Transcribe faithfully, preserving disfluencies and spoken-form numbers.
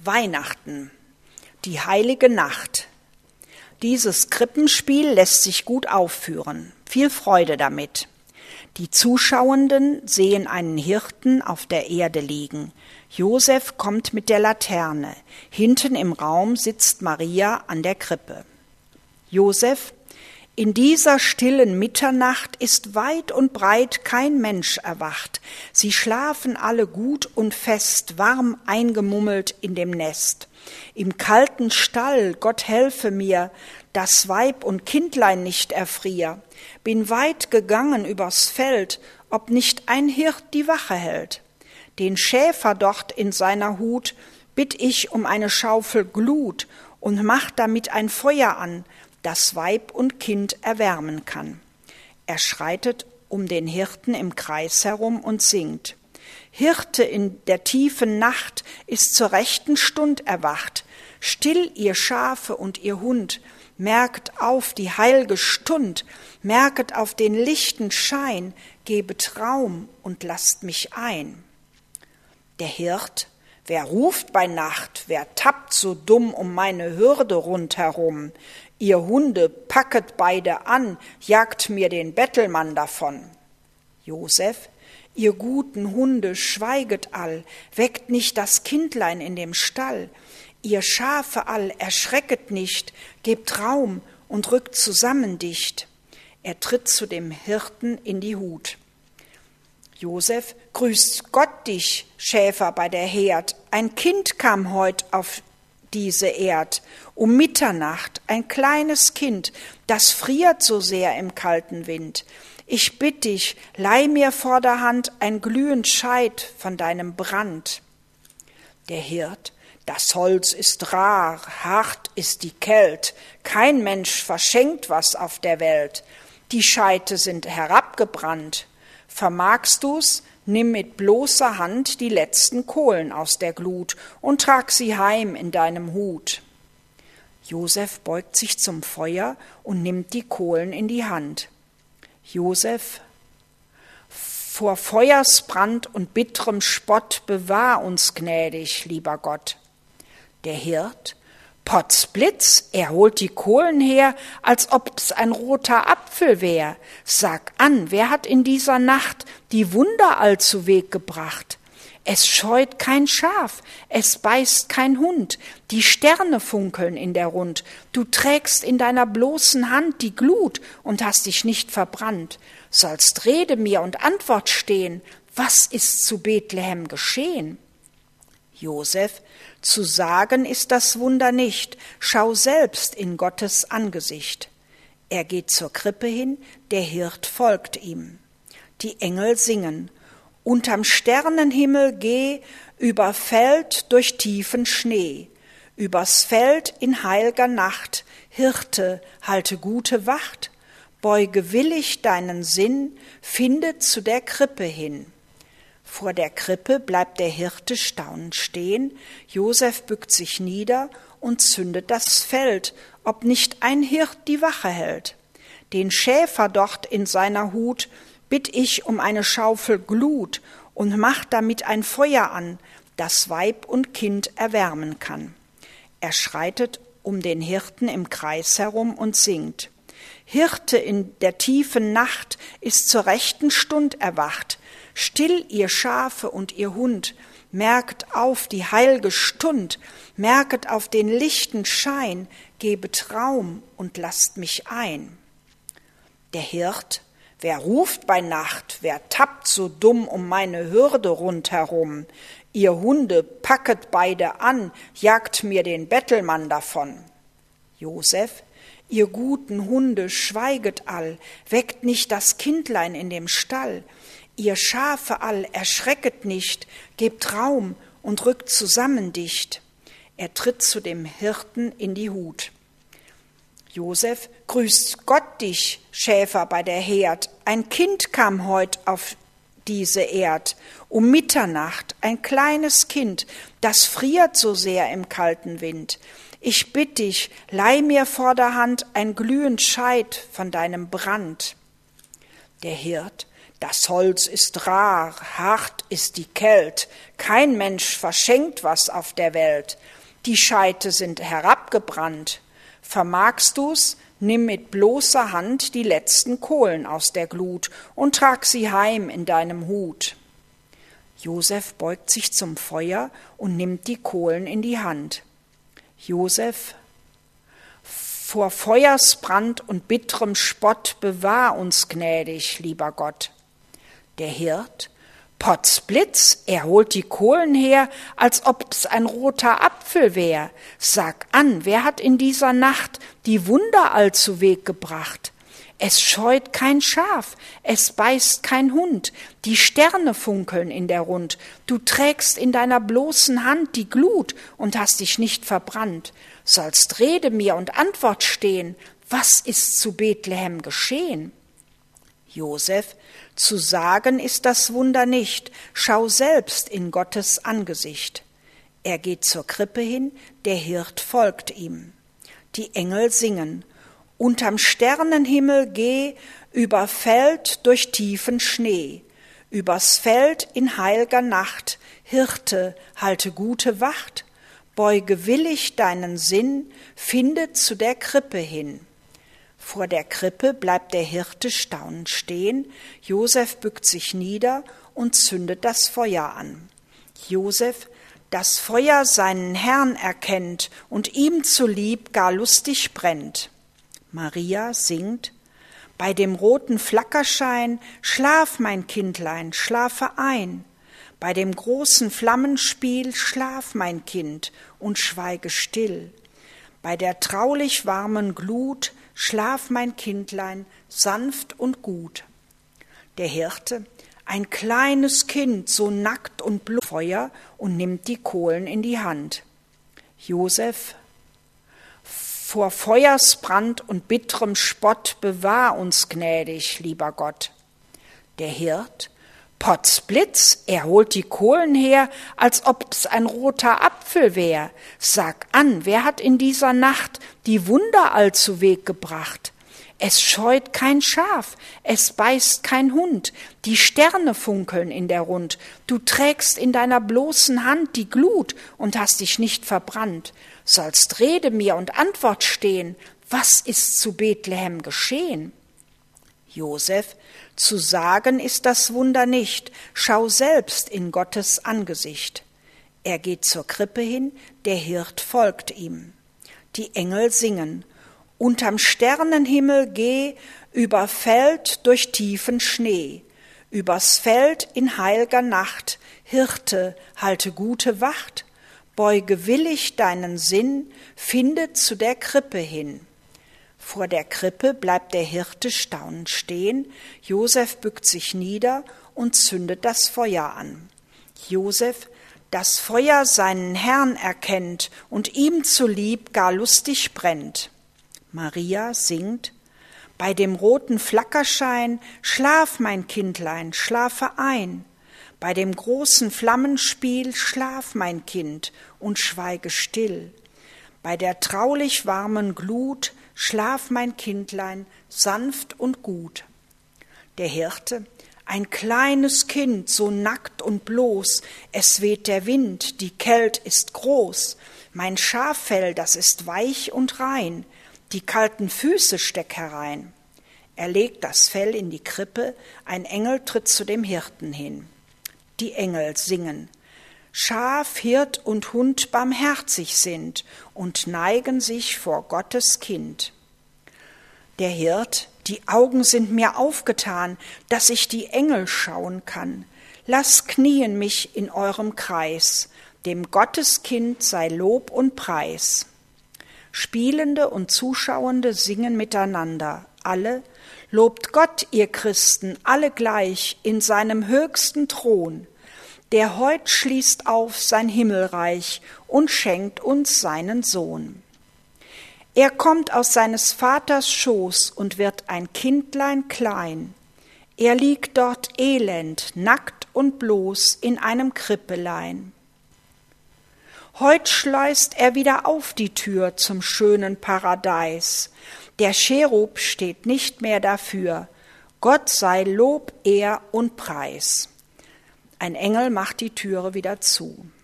Weihnachten, die heilige Nacht. Dieses Krippenspiel lässt sich gut aufführen. Viel Freude damit. Die Zuschauenden sehen einen Hirten auf der Erde liegen. Josef kommt mit der Laterne. Hinten im Raum sitzt Maria an der Krippe. Josef: In dieser stillen Mitternacht ist weit und breit kein Mensch erwacht. Sie schlafen alle gut und fest, warm eingemummelt in dem Nest. Im kalten Stall, Gott helfe mir, dass Weib und Kindlein nicht erfrier. Bin weit gegangen übers Feld, ob nicht ein Hirt die Wache hält. Den Schäfer dort in seiner Hut bitt ich um eine Schaufel Glut und mach damit ein Feuer an, das Weib und Kind erwärmen kann. Er schreitet um den Hirten im Kreis herum und singt. Hirte in der tiefen Nacht ist zur rechten Stund erwacht. Still ihr Schafe und ihr Hund, merkt auf die heilge Stund, merket auf den lichten Schein, gebet Raum und lasst mich ein. Der Hirt: Wer ruft bei Nacht, wer tappt so dumm um meine Hürde rundherum? Ihr Hunde, packet beide an, jagt mir den Bettelmann davon. Josef: Ihr guten Hunde, schweiget all, weckt nicht das Kindlein in dem Stall. Ihr Schafe all, erschrecket nicht, gebt Raum und rückt zusammen dicht. Er tritt zu dem Hirten in die Hut. Josef: Grüßt Gott dich, Schäfer bei der Herd, ein Kind kam heut auf diese Erd, um Mitternacht, ein kleines Kind, das friert so sehr im kalten Wind. Ich bitt dich, leih mir vorderhand ein glühend Scheit von deinem Brand. Der Hirt: Das Holz ist rar, hart ist die Kält, kein Mensch verschenkt was auf der Welt. Die Scheite sind herabgebrannt. Vermagst du's, nimm mit bloßer Hand die letzten Kohlen aus der Glut und trag sie heim in deinem Hut. Josef beugt sich zum Feuer und nimmt die Kohlen in die Hand. Josef: Vor Feuersbrand und bitterem Spott bewahr uns gnädig, lieber Gott. Der Hirt: Potzblitz, er holt die Kohlen her, als ob's ein roter Apfel wär. Sag an, wer hat in dieser Nacht die Wunder all zu Weg gebracht? Es scheut kein Schaf, es beißt kein Hund, die Sterne funkeln in der Rund. Du trägst in deiner bloßen Hand die Glut und hast dich nicht verbrannt. Sollst Rede mir und Antwort stehen, was ist zu Bethlehem geschehen? Josef: Zu sagen ist das Wunder nicht, schau selbst in Gottes Angesicht. Er geht zur Krippe hin, der Hirt folgt ihm. Die Engel singen: Unterm Sternenhimmel geh, über Feld durch tiefen Schnee. Übers Feld in heilger Nacht, Hirte, halte gute Wacht. Beuge willig deinen Sinn, finde zu der Krippe hin. Vor der Krippe bleibt der Hirte staunend stehen, Josef bückt sich nieder und zündet das Feld, ob nicht ein Hirt die Wache hält. Den Schäfer dort in seiner Hut bitt ich um eine Schaufel Glut und mach damit ein Feuer an, das Weib und Kind erwärmen kann. Er schreitet um den Hirten im Kreis herum und singt. Hirte in der tiefen Nacht ist zur rechten Stund erwacht. Still ihr Schafe und ihr Hund, merkt auf die heilge Stund, merket auf den lichten Schein, gebet Raum und lasst mich ein. Der Hirt: Wer ruft bei Nacht, wer tappt so dumm um meine Hürde rundherum? Ihr Hunde, packet beide an, jagt mir den Bettelmann davon. Josef: Ihr guten Hunde, schweiget all, weckt nicht das Kindlein in dem Stall. Ihr Schafe all, erschrecket nicht, gebt Raum und rückt zusammen dicht. Er tritt zu dem Hirten in die Hut. Josef: Grüßt Gott dich, Schäfer bei der Herd, ein Kind kam heut auf diese Erd, um Mitternacht, ein kleines Kind, das friert so sehr im kalten Wind. Ich bitt dich, leih mir vorderhand ein glühend Scheit von deinem Brand. Der Hirt: Das Holz ist rar, hart ist die Kält, kein Mensch verschenkt was auf der Welt. Die Scheite sind herabgebrannt. Vermagst du's, nimm mit bloßer Hand die letzten Kohlen aus der Glut und trag sie heim in deinem Hut. Josef beugt sich zum Feuer und nimmt die Kohlen in die Hand. Josef: Vor Feuersbrand und bitterem Spott bewahr uns gnädig, lieber Gott. Der Hirt: Potzblitz, er holt die Kohlen her, als ob's ein roter Apfel wär. Sag an, wer hat in dieser Nacht die Wunder all zu Weg gebracht? Es scheut kein Schaf, es beißt kein Hund, die Sterne funkeln in der Rund. Du trägst in deiner bloßen Hand die Glut und hast dich nicht verbrannt. Sollst Rede mir und Antwort stehen, was ist zu Bethlehem geschehen? Josef: Zu sagen ist das Wunder nicht, schau selbst in Gottes Angesicht. Er geht zur Krippe hin, der Hirt folgt ihm. Die Engel singen: Unterm Sternenhimmel geh, über Feld durch tiefen Schnee, übers Feld in heilger Nacht, Hirte, halte gute Wacht, beuge willig deinen Sinn, finde zu der Krippe hin. Vor der Krippe bleibt der Hirte staunend stehen, Josef bückt sich nieder und zündet das Feuer an. Josef: Das Feuer seinen Herrn erkennt und ihm zulieb gar lustig brennt. Maria singt: Bei dem roten Flackerschein, schlaf, mein Kindlein, schlafe ein. Bei dem großen Flammenspiel, schlaf, mein Kind, und schweige still. Bei der traulich warmen Glut, schlaf, mein Kindlein, sanft und gut. Der Hirte: Ein kleines Kind, so nackt und blut, Feuer, und nimmt die Kohlen in die Hand. Josef: Vor Feuersbrand und bitterem Spott bewahr uns gnädig, lieber Gott. Der Hirt: Potzblitz, er holt die Kohlen her, als ob's ein roter Apfel wär. Sag an, wer hat in dieser Nacht die Wunder all zu Weg gebracht? Es scheut kein Schaf, es beißt kein Hund, die Sterne funkeln in der Rund. Du trägst in deiner bloßen Hand die Glut und hast dich nicht verbrannt. Sollst Rede mir und Antwort stehen, was ist zu Bethlehem geschehen? Josef: Zu sagen ist das Wunder nicht, schau selbst in Gottes Angesicht. Er geht zur Krippe hin, der Hirt folgt ihm. Die Engel singen: Unterm Sternenhimmel geh, über Feld durch tiefen Schnee, übers Feld in heilger Nacht, Hirte, halte gute Wacht, beuge willig deinen Sinn, finde zu der Krippe hin. Vor der Krippe bleibt der Hirte staunend stehen, Josef bückt sich nieder und zündet das Feuer an. Josef: Das Feuer seinen Herrn erkennt und ihm zulieb gar lustig brennt. Maria singt: Bei dem roten Flackerschein, schlaf, mein Kindlein, schlafe ein. Bei dem großen Flammenspiel, schlaf, mein Kind, und schweige still. Bei der traulich warmen Glut, schlaf, mein Kindlein, sanft und gut. Der Hirte: Ein kleines Kind, so nackt und bloß, es weht der Wind, die Kält ist groß. Mein Schaffell, das ist weich und rein, die kalten Füße steck herein. Er legt das Fell in die Krippe, ein Engel tritt zu dem Hirten hin. Die Engel singen: Schaf, Hirt und Hund barmherzig sind und neigen sich vor Gottes Kind. Der Hirt: Die Augen sind mir aufgetan, dass ich die Engel schauen kann. Lass knien mich in eurem Kreis, dem Gotteskind sei Lob und Preis. Spielende und Zuschauende singen miteinander, alle: Lobt Gott, ihr Christen, alle gleich in seinem höchsten Thron, der heut schließt auf sein Himmelreich und schenkt uns seinen Sohn. Er kommt aus seines Vaters Schoß und wird ein Kindlein klein. Er liegt dort elend, nackt und bloß in einem Krippelein. Heut schleust er wieder auf die Tür zum schönen Paradies. Der Cherub steht nicht mehr dafür. Gott sei Lob, Ehr und Preis. Ein Engel macht die Türe wieder zu.